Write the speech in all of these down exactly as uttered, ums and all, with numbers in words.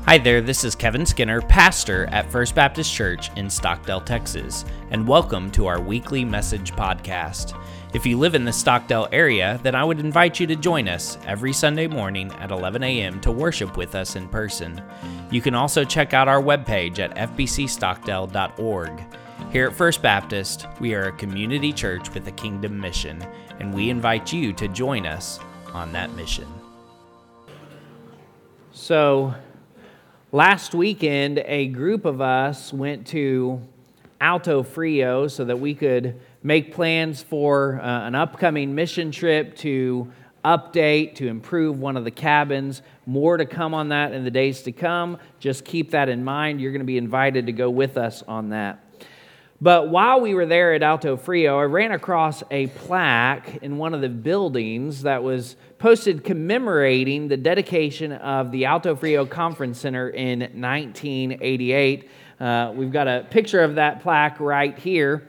Hi there, this is Kevin Skinner, pastor at First Baptist Church in Stockdale, Texas, and welcome to our weekly message podcast. If you live in the Stockdale area, then I would invite you to join us every Sunday morning at eleven a.m. to worship with us in person. You can also check out our webpage at f b c stockdale dot org. Here at First Baptist, we are a community church with a kingdom mission, and we invite you to join us on that mission. So, last weekend, a group of us went to Alto Frio so that we could make plans for uh, an upcoming mission trip to update, to improve one of the cabins. More to come on that in the days to come. Just keep that in mind. You're going to be invited to go with us on that. But while we were there at Alto Frio, I ran across a plaque in one of the buildings that was posted commemorating the dedication of the Alto Frio Conference Center in nineteen eighty-eight. Uh, we've got a picture of that plaque right here.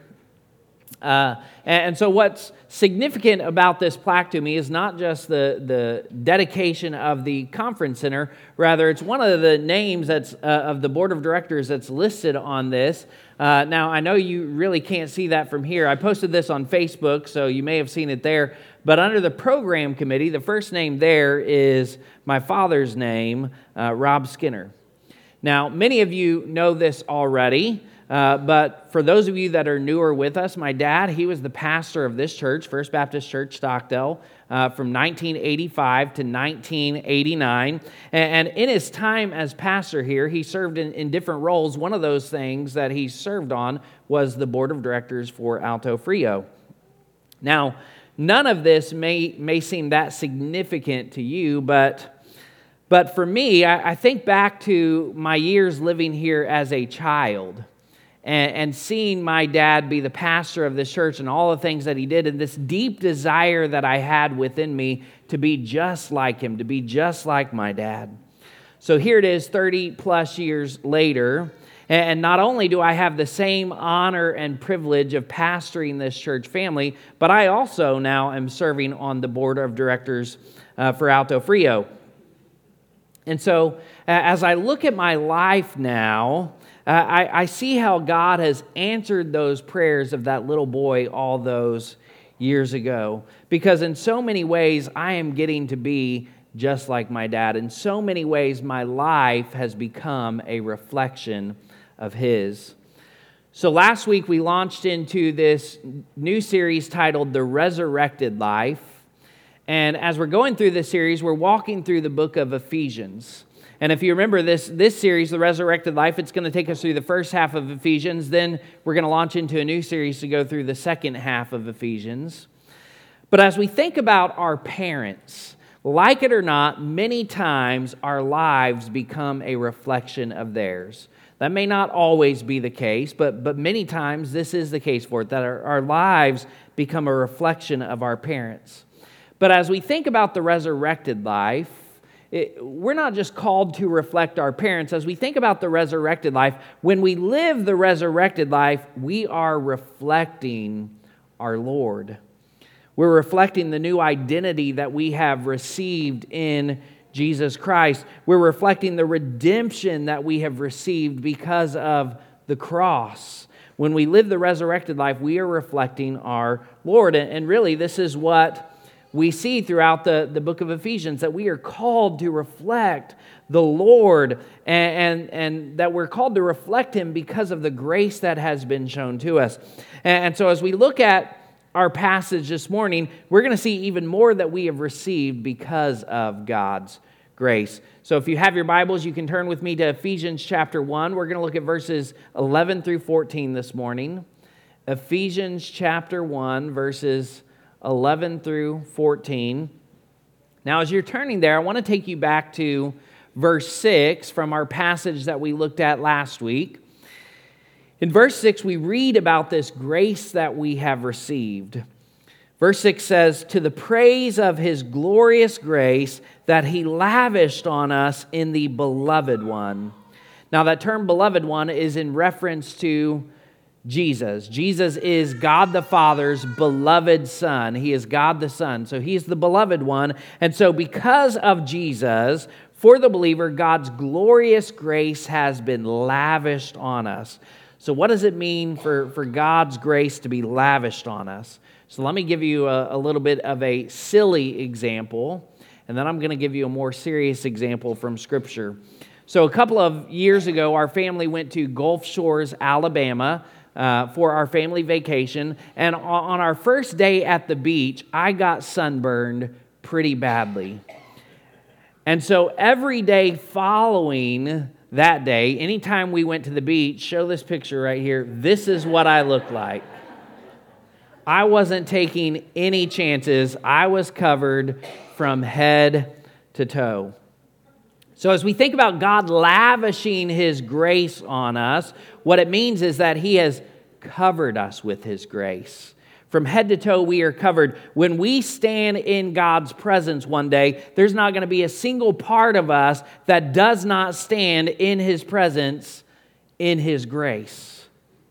Uh, and so what's significant about this plaque to me is not just the, the dedication of the conference center, rather it's one of the names that's uh, of the board of directors that's listed on this. Uh, now, I know you really can't see that from here. I posted this on Facebook, so you may have seen it there. But under the program committee, the first name there is my father's name, uh, Rob Skinner. Now, many of you know this already. Uh, but for those of you that are newer with us, my dad, he was the pastor of this church, First Baptist Church, Stockdale, uh, from nineteen eighty-five to nineteen eighty-nine. And, and in his time as pastor here, he served in, in different roles. One of those things that he served on was the board of directors for Alto Frio. Now, none of this may, may seem that significant to you, but... But for me, I, I think back to my years living here as a child. And, and seeing my dad be the pastor of this church and all the things that he did, and this deep desire that I had within me to be just like him, to be just like my dad. So here it is, thirty plus years later, and not only do I have the same honor and privilege of pastoring this church family, but I also now am serving on the board of directors uh, for Alto Frio. And so as I look at my life now, Uh, I, I see how God has answered those prayers of that little boy all those years ago. Because in so many ways, I am getting to be just like my dad. In so many ways, my life has become a reflection of his. So last week, we launched into this new series titled The Resurrected Life. And as we're going through this series, we're walking through the book of Ephesians. And if you remember this this series, The Resurrected Life, it's going to take us through the first half of Ephesians. Then we're going to launch into a new series to go through the second half of Ephesians. But as we think about our parents, like it or not, many times our lives become a reflection of theirs. That may not always be the case, but, but many times this is the case for it, that our, our lives become a reflection of our parents. But as we think about the resurrected life, It, we're not just called to reflect our parents. As we think about the resurrected life, when we live the resurrected life, we are reflecting our Lord. We're reflecting the new identity that we have received in Jesus Christ. We're reflecting the redemption that we have received because of the cross. When we live the resurrected life, we are reflecting our Lord. And really, this is what we see throughout the, the book of Ephesians, that we are called to reflect the Lord and, and, and that we're called to reflect Him because of the grace that has been shown to us. And, and so as we look at our passage this morning, we're going to see even more that we have received because of God's grace. So if you have your Bibles, you can turn with me to Ephesians chapter one. We're going to look at verses eleven through fourteen this morning. Ephesians chapter one, verses eleven through fourteen. Now, as you're turning there, I want to take you back to verse six from our passage that we looked at last week. In verse six, we read about this grace that we have received. Verse six says, "To the praise of His glorious grace that He lavished on us in the Beloved One." Now, that term Beloved One is in reference to Jesus. Jesus is God the Father's beloved Son. He is God the Son. So He's the beloved one. And so because of Jesus, For the believer, God's glorious grace has been lavished on us. So what does it mean for, for God's grace to be lavished on us? So let me give you a, a little bit of a silly example, and then I'm going to give you a more serious example from Scripture. So a couple of years ago, our family went to Gulf Shores, Alabama, uh, for our family vacation. And on our first day at the beach, I got sunburned pretty badly. And so every day following that day, anytime we went to the beach, show this picture right here, this is what I looked like. I wasn't taking any chances. I was covered from head to toe. So as we think about God lavishing His grace on us, what it means is that He has covered us with His grace. From head to toe, we are covered. When we stand in God's presence one day, there's not going to be a single part of us that does not stand in His presence, in His grace.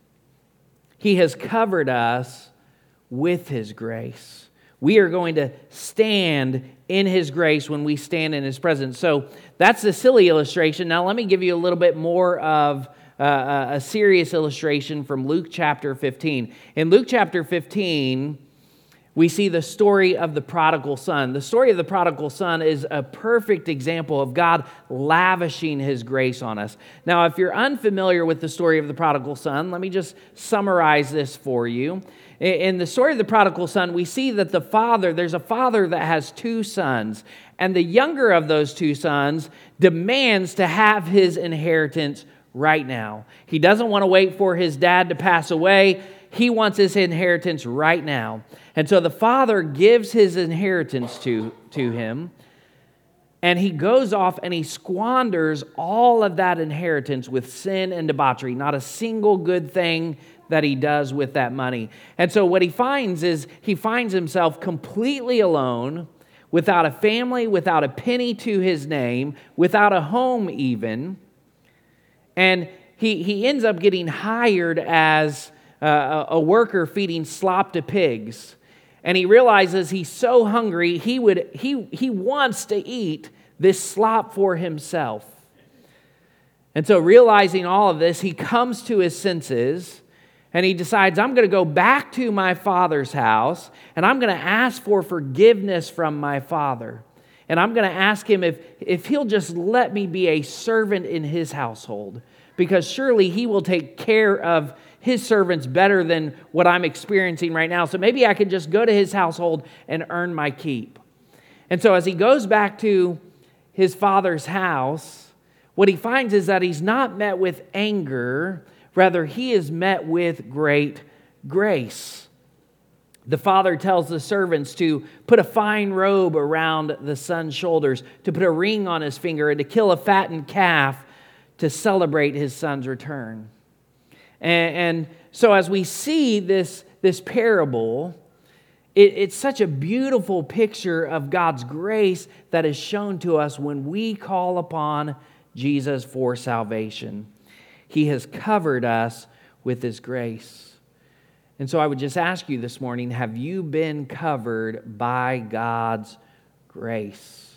He has covered us with His grace. We are going to stand in His grace when we stand in His presence. So that's the silly illustration. Now let me give you a little bit more of uh, a serious illustration from Luke chapter fifteen. In Luke chapter fifteen, we see the story of the prodigal son. The story of the prodigal son is a perfect example of God lavishing His grace on us. Now, if you're unfamiliar with the story of the prodigal son, let me just summarize this for you. In the story of the prodigal son, we see that the father, there's a father that has two sons, and the younger of those two sons demands to have his inheritance right now. He doesn't want to wait for his dad to pass away. He wants his inheritance right now. And so the father gives his inheritance to, to him, and he goes off and he squanders all of that inheritance with sin and debauchery. Not a single good thing that he does with that money. And so what he finds is he finds himself completely alone, without a family, without a penny to his name, without a home even. And he, he ends up getting hired as uh, a worker feeding slop to pigs. And he realizes he's so hungry, he would he he wants to eat this slop for himself. And so realizing all of this, he comes to his senses, and he decides, I'm going to go back to my father's house, and I'm going to ask for forgiveness from my father. And I'm going to ask him if, if he'll just let me be a servant in his household, because surely he will take care of his servants better than what I'm experiencing right now. So maybe I could just go to his household and earn my keep. And so as he goes back to his father's house, what he finds is that he's not met with anger. Rather, he is met with great grace. The father tells the servants to put a fine robe around the son's shoulders, to put a ring on his finger, and to kill a fattened calf to celebrate his son's return. And, and so as we see this, this parable, it, it's such a beautiful picture of God's grace that is shown to us when we call upon Jesus for salvation. He has covered us with His grace. And so I would just ask you this morning, have you been covered by God's grace?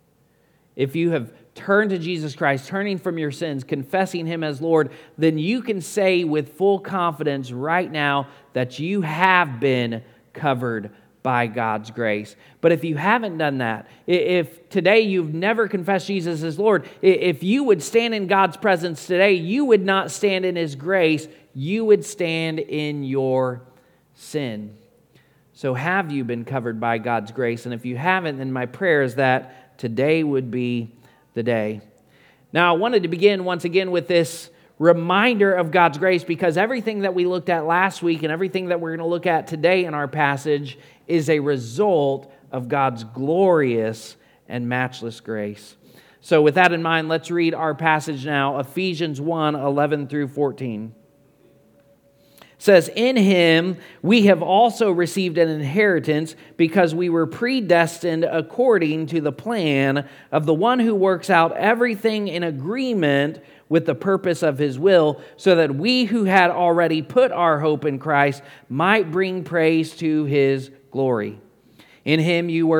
If you have turned to Jesus Christ, turning from your sins, confessing Him as Lord, then you can say with full confidence right now that you have been covered by God's grace. But if you haven't done that, if today you've never confessed Jesus as Lord, if you would stand in God's presence today, you would not stand in His grace, you would stand in your sin. So have you been covered by God's grace? And if you haven't, then my prayer is that today would be the day. Now, I wanted to begin once again with this reminder of God's grace, because everything that we looked at last week and everything that we're going to look at today in our passage is a result of God's glorious and matchless grace. So with that in mind, let's read our passage now, Ephesians one, eleven through fourteen. It says, in Him we have also received an inheritance, because we were predestined according to the plan of the one who works out everything in agreement with the purpose of His will, so that we who had already put our hope in Christ might bring praise to His glory. In Him you were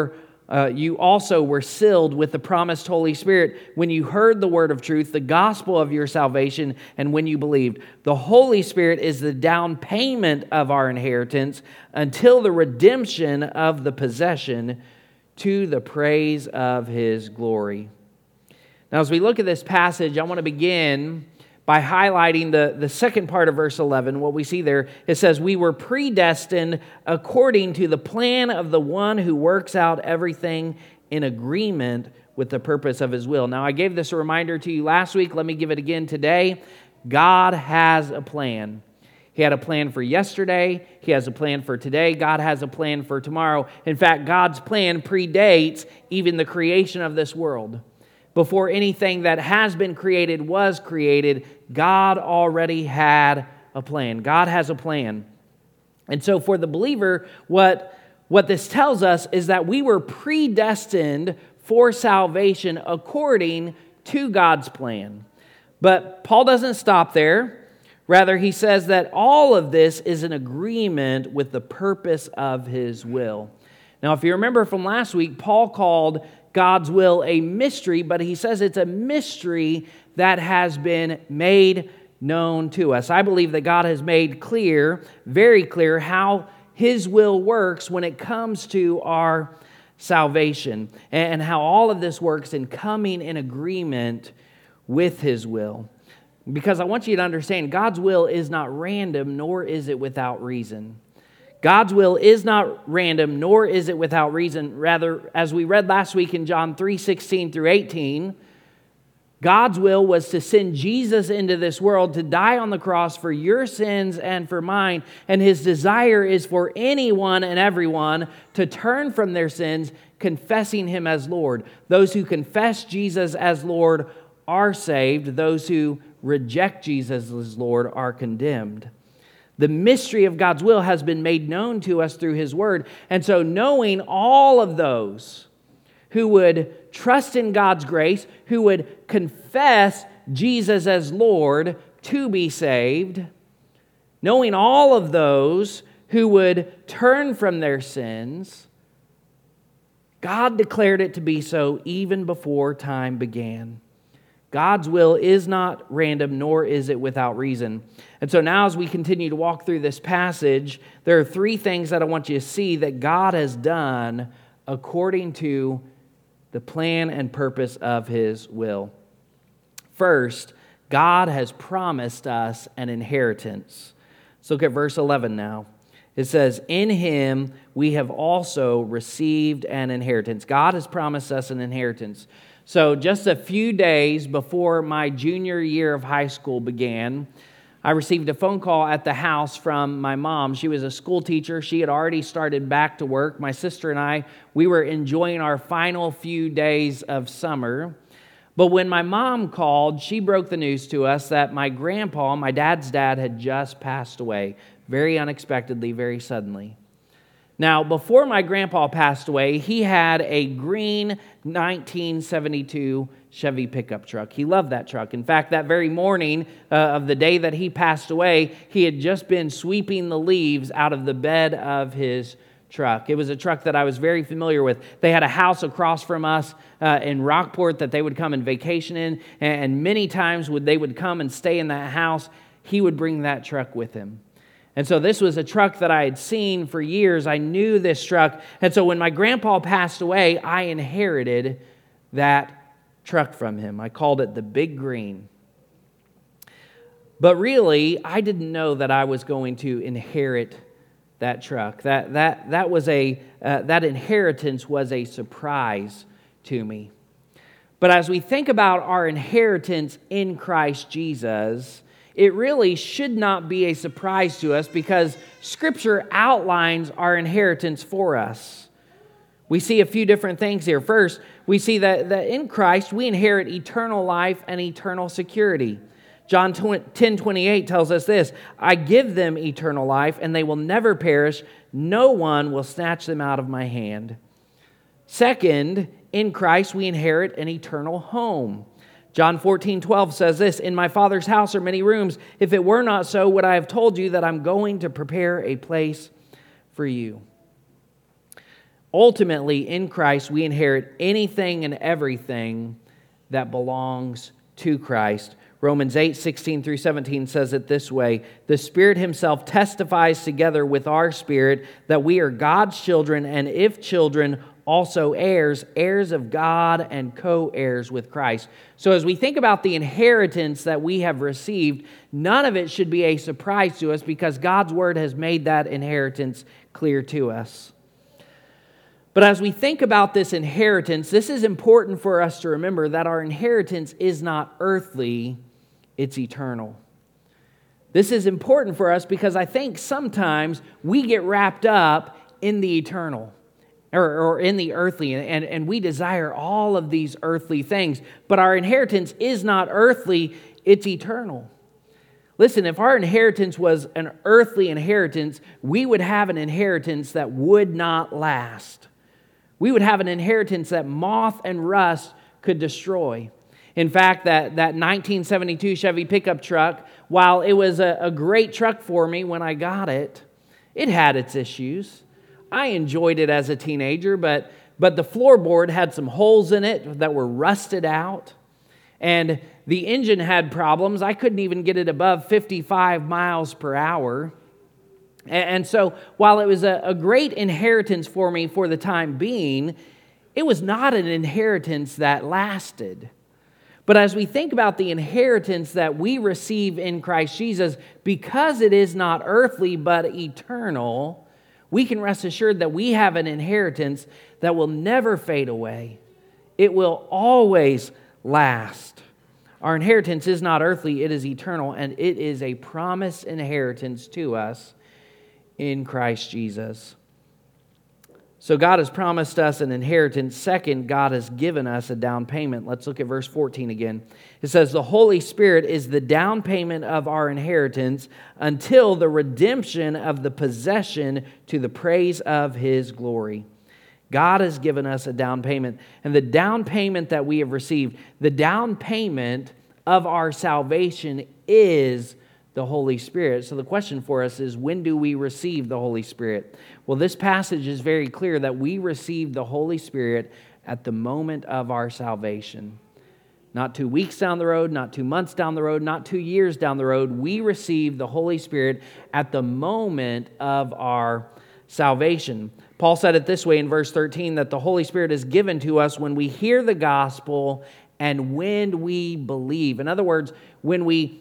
uh, you also were sealed with the promised Holy Spirit when you heard the word of truth, the gospel of your salvation, and when you believed. The Holy Spirit is the down payment of our inheritance until the redemption of the possession to the praise of His glory. Now, as we look at this passage, I want to begin by highlighting the, the second part of verse eleven. What we see there, it says, we were predestined according to the plan of the one who works out everything in agreement with the purpose of His will. Now, I gave this a reminder to you last week. Let me give it again today. God has a plan. He had a plan for yesterday. He has a plan for today. God has a plan for tomorrow. In fact, God's plan predates even the creation of this world. Before anything that has been created was created, God already had a plan. God has a plan. And so for the believer, what, what this tells us is that we were predestined for salvation according to God's plan. But Paul doesn't stop there. Rather, he says that all of this is in agreement with the purpose of His will. Now, if you remember from last week, Paul called God's will a mystery, but he says it's a mystery that has been made known to us. I believe that God has made clear, very clear, how His will works when it comes to our salvation, and how all of this works in coming in agreement with His will. Because I want you to understand, God's will is not random, nor is it without reason. God's will is not random, nor is it without reason. Rather, as we read last week in John three sixteen through eighteen, God's will was to send Jesus into this world to die on the cross for your sins and for mine. And His desire is for anyone and everyone to turn from their sins, confessing Him as Lord. Those who confess Jesus as Lord are saved. Those who reject Jesus as Lord are condemned. The mystery of God's will has been made known to us through His Word. And so knowing all of those who would trust in God's grace, who would confess Jesus as Lord to be saved, knowing all of those who would turn from their sins, God declared it to be so even before time began. God's will is not random, nor is it without reason. And so now as we continue to walk through this passage, there are three things that I want you to see that God has done according to the plan and purpose of His will. First, God has promised us an inheritance. Let's look at verse eleven now. It says, in Him we have also received an inheritance. God has promised us an inheritance. So just a few days before my junior year of high school began, I received a phone call at the house from my mom. She was a school teacher. She had already started back to work. My sister and I, we were enjoying our final few days of summer. But when my mom called, she broke the news to us that my grandpa, my dad's dad, had just passed away, very unexpectedly, very suddenly. Now, before my grandpa passed away, he had a green nineteen seventy-two Chevy pickup truck. He loved that truck. In fact, that very morning uh, of the day that he passed away, he had just been sweeping the leaves out of the bed of his truck. It was a truck that I was very familiar with. They had a house across from us uh, in Rockport that they would come and vacation in, and many times would they would come and stay in that house. He would bring that truck with him. And so this was a truck that I had seen for years. I knew this truck. And so when my grandpa passed away, I inherited that truck from him. I called it the Big Green. But really, I didn't know that I was going to inherit that truck. That that that was a uh, that inheritance was a surprise to me. But as we think about our inheritance in Christ Jesus, it really should not be a surprise to us because Scripture outlines our inheritance for us. We see a few different things here. First, we see that, that in Christ we inherit eternal life and eternal security. John ten twenty-eight tells us this, I give them eternal life and they will never perish. No one will snatch them out of my hand. Second, in Christ we inherit an eternal home. John fourteen twelve says this, in my Father's house are many rooms. If it were not so, would I have told you that I'm going to prepare a place for you? Ultimately, in Christ, we inherit anything and everything that belongs to Christ. Romans eight, sixteen through seventeen says it this way: the Spirit Himself testifies together with our spirit that we are God's children, and if children, also heirs, heirs of God and co-heirs with Christ. So as we think about the inheritance that we have received, none of it should be a surprise to us because God's Word has made that inheritance clear to us. But as we think about this inheritance, this is important for us to remember that our inheritance is not earthly, it's eternal. This is important for us because I think sometimes we get wrapped up in the eternal or, or in the earthly, and, and we desire all of these earthly things. But our inheritance is not earthly, it's eternal. Listen, if our inheritance was an earthly inheritance, we would have an inheritance that would not last. We would have an inheritance that moth and rust could destroy. In fact, that, that nineteen seventy-two Chevy pickup truck, while it was a, a great truck for me when I got it, it had its issues. I enjoyed it as a teenager, but, but the floorboard had some holes in it that were rusted out. And the engine had problems. I couldn't even get it above fifty-five miles per hour. And so while it was a, a great inheritance for me for the time being, it was not an inheritance that lasted. But as we think about the inheritance that we receive in Christ Jesus, because it is not earthly but eternal, we can rest assured that we have an inheritance that will never fade away. It will always last. Our inheritance is not earthly, it is eternal, and it is a promised inheritance to us in Christ Jesus. So God has promised us an inheritance. Second, God has given us a down payment. Let's look at verse fourteen again. It says, the Holy Spirit is the down payment of our inheritance until the redemption of the possession to the praise of His glory. God has given us a down payment. And the down payment that we have received, the down payment of our salvation is the Holy Spirit. So the question for us is, when do we receive the Holy Spirit? Well, this passage is very clear that we receive the Holy Spirit at the moment of our salvation. Not two weeks down the road, not two months down the road, not two years down the road. We receive the Holy Spirit at the moment of our salvation. Paul said it this way in verse thirteen, that the Holy Spirit is given to us when we hear the gospel and when we believe. In other words, when we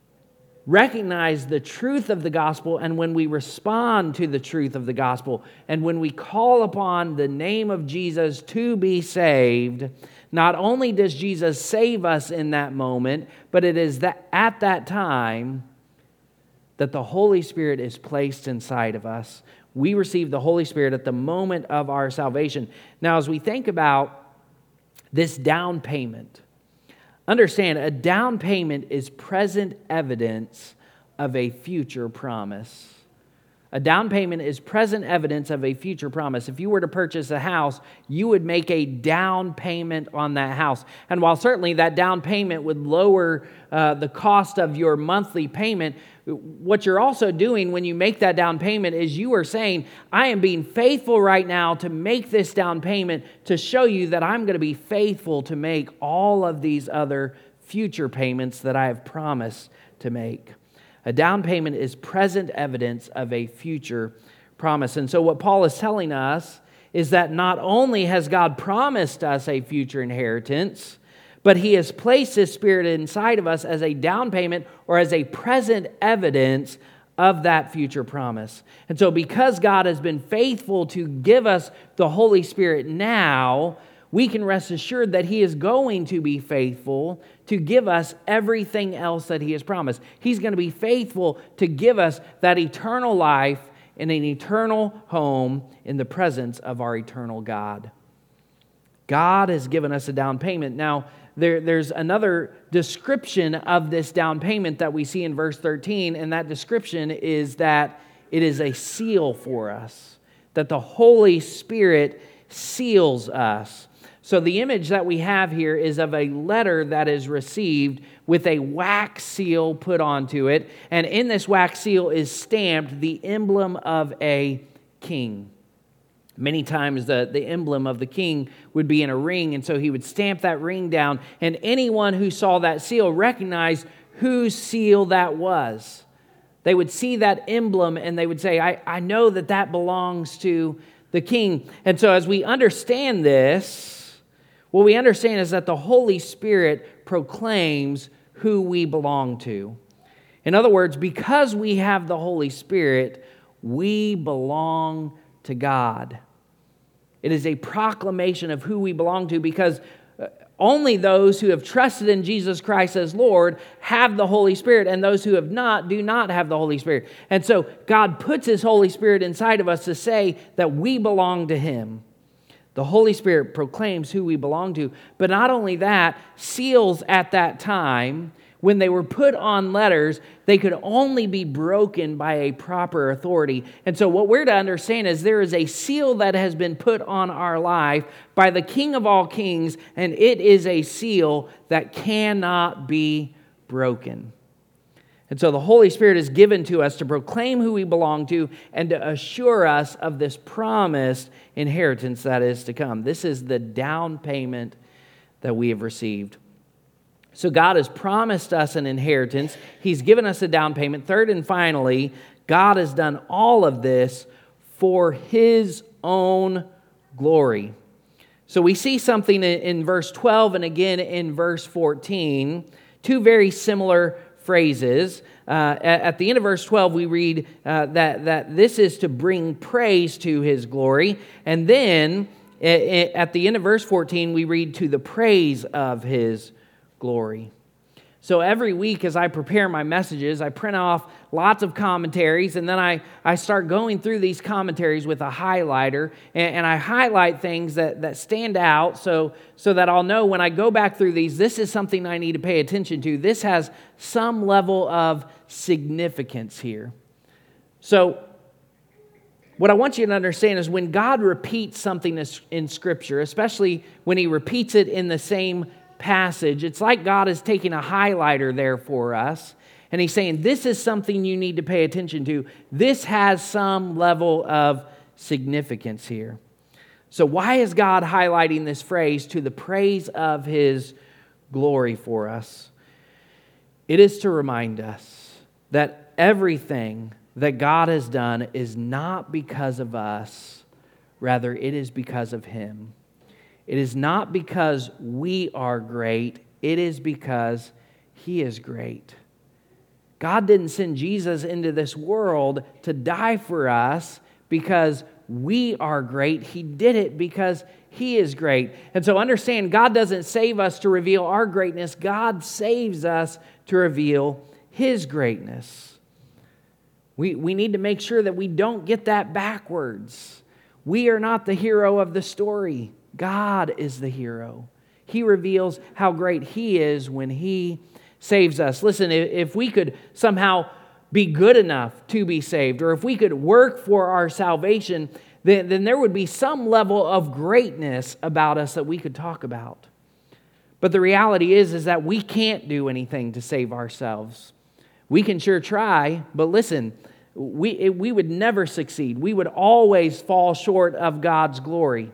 recognize the truth of the gospel and when we respond to the truth of the gospel and when we call upon the name of Jesus to be saved, not only does Jesus save us in that moment, but it is that at that time that the Holy Spirit is placed inside of us. We receive the Holy Spirit at the moment of our salvation. Now, as we think about this down payment, understand, a down payment is present evidence of a future promise. A down payment is present evidence of a future promise. If you were to purchase a house, you would make a down payment on that house. And while certainly that down payment would lower uh, the cost of your monthly payment, what you're also doing when you make that down payment is you are saying, I am being faithful right now to make this down payment to show you that I'm going to be faithful to make all of these other future payments that I have promised to make. A down payment is present evidence of a future promise. And so what Paul is telling us is that not only has God promised us a future inheritance, but He has placed His Spirit inside of us as a down payment or as a present evidence of that future promise. And so because God has been faithful to give us the Holy Spirit now, we can rest assured that He is going to be faithful to give us everything else that He has promised. He's going to be faithful to give us that eternal life in an eternal home in the presence of our eternal God. God has given us a down payment. Now, there, there's another description of this down payment that we see in verse thirteen, and that description is that it is a seal for us, that the Holy Spirit seals us. So the image that we have here is of a letter that is received with a wax seal put onto it. And in this wax seal is stamped the emblem of a king. Many times the, the emblem of the king would be in a ring, and so he would stamp that ring down, and anyone who saw that seal recognized whose seal that was. They would see that emblem and they would say, I, I know that that belongs to the king. And so as we understand this, what we understand is that the Holy Spirit proclaims who we belong to. In other words, because we have the Holy Spirit, we belong to God. It is a proclamation of who we belong to, because only those who have trusted in Jesus Christ as Lord have the Holy Spirit, and those who have not do not have the Holy Spirit. And so God puts His Holy Spirit inside of us to say that we belong to Him. The Holy Spirit proclaims who we belong to. But not only that, seals at that time, when they were put on letters, they could only be broken by a proper authority. And so what we're to understand is there is a seal that has been put on our life by the King of all kings, and it is a seal that cannot be broken. And so the Holy Spirit is given to us to proclaim who we belong to and to assure us of this promised inheritance that is to come. This is the down payment that we have received. So God has promised us an inheritance. He's given us a down payment. Third and finally, God has done all of this for His own glory. So we see something in verse twelve and again in verse fourteen, two very similar phrases. Uh, at the end of verse twelve, we read uh, that, that this is to bring praise to His glory. And then at the end of verse fourteen, we read to the praise of His glory. So every week as I prepare my messages, I print off lots of commentaries, and then I, I start going through these commentaries with a highlighter, and, and I highlight things that, that stand out so, so that I'll know when I go back through these, this is something I need to pay attention to. This has some level of significance here. So what I want you to understand is when God repeats something in Scripture, especially when He repeats it in the same passage, it's like God is taking a highlighter there for us, and He's saying, this is something you need to pay attention to. This has some level of significance here. So why is God highlighting this phrase, to the praise of His glory for us? It is to remind us that everything that God has done is not because of us, rather it is because of Him. It is not because we are great, it is because He is great. God didn't send Jesus into this world to die for us because we are great. He did it because He is great. And so understand, God doesn't save us to reveal our greatness. God saves us to reveal His greatness. We, we need to make sure that we don't get that backwards. We are not the hero of the story. God is the hero. He reveals how great He is when He saves us. Listen, if we could somehow be good enough to be saved, or if we could work for our salvation, then, then there would be some level of greatness about us that we could talk about. But the reality is, is that we can't do anything to save ourselves. We can sure try, but listen, we, we would never succeed. We would always fall short of God's glory.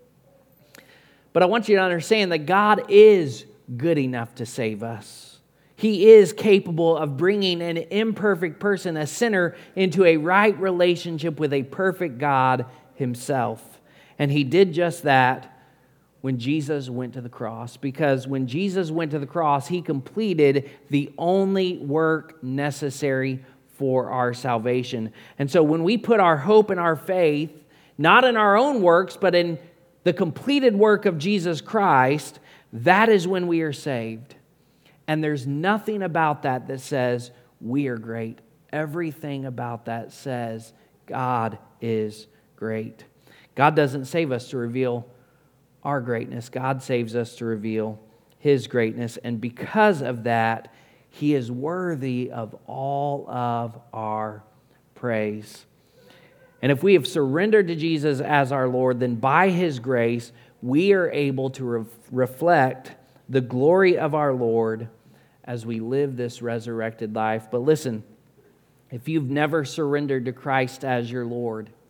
But I want you to understand that God is good enough to save us. He is capable of bringing an imperfect person, a sinner, into a right relationship with a perfect God Himself. And He did just that when Jesus went to the cross. Because when Jesus went to the cross, He completed the only work necessary for our salvation. And so when we put our hope and our faith, not in our own works, but in the completed work of Jesus Christ, that is when we are saved. And there's nothing about that that says we are great. Everything about that says God is great. God doesn't save us to reveal our greatness. God saves us to reveal His greatness. And because of that, He is worthy of all of our praise. And if we have surrendered to Jesus as our Lord, then by His grace, we are able to re- reflect the glory of our Lord as we live this resurrected life. But listen, if you've never surrendered to Christ as your Lord,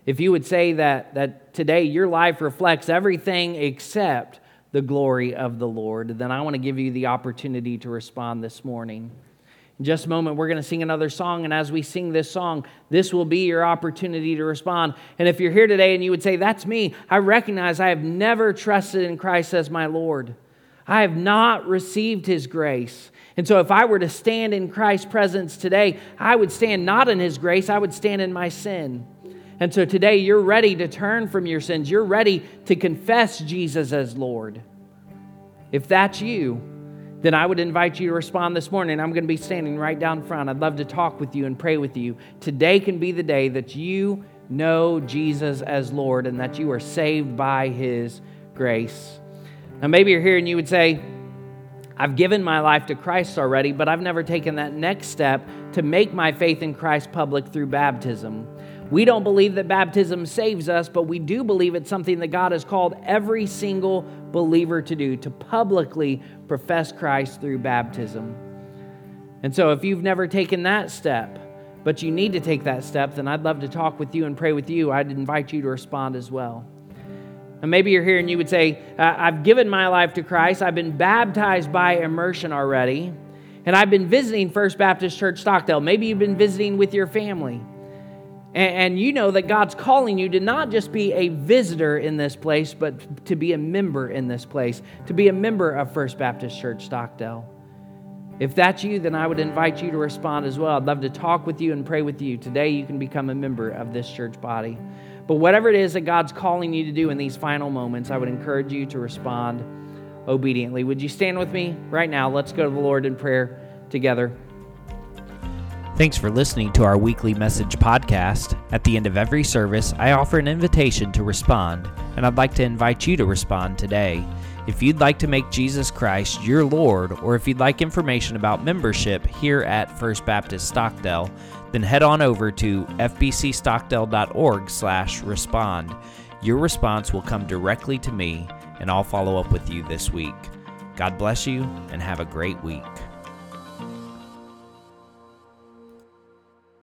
If you would say that, that today your life reflects everything except the glory of the Lord, then I want to give you the opportunity to respond this morning. In just a moment, we're going to sing another song, and as we sing this song, this will be your opportunity to respond. And if you're here today and you would say, that's me, I recognize I have never trusted in Christ as my Lord. I have not received His grace. And so if I were to stand in Christ's presence today, I would stand not in His grace, I would stand in my sin. And so today you're ready to turn from your sins. You're ready to confess Jesus as Lord. If that's you, then I would invite you to respond this morning. I'm going to be standing right down front. I'd love to talk with you and pray with you. Today can be the day that you know Jesus as Lord and that you are saved by His grace. Now maybe you're here and you would say, I've given my life to Christ already, but I've never taken that next step to make my faith in Christ public through baptism. We don't believe that baptism saves us, but we do believe it's something that God has called every single believer to do, to publicly profess Christ through baptism. And so if you've never taken that step, but you need to take that step, then I'd love to talk with you and pray with you. I'd invite you to respond as well. And maybe you're here and you would say, I've given my life to Christ. I've been baptized by immersion already. And I've been visiting First Baptist Church Stockdale. Maybe you've been visiting with your family. And you know that God's calling you to not just be a visitor in this place, but to be a member in this place, to be a member of First Baptist Church Stockdale. If that's you, then I would invite you to respond as well. I'd love to talk with you and pray with you. Today you can become a member of this church body. But whatever it is that God's calling you to do in these final moments, I would encourage you to respond obediently. Would you stand with me right now? Let's go to the Lord in prayer together. Thanks for listening to our weekly message podcast. At the end of every service, I offer an invitation to respond, and I'd like to invite you to respond today. If you'd like to make Jesus Christ your Lord, or if you'd like information about membership here at First Baptist Stockdale, then head on over to f b c stockdale dot org slash respond. Your response will come directly to me, and I'll follow up with you this week. God bless you, and have a great week.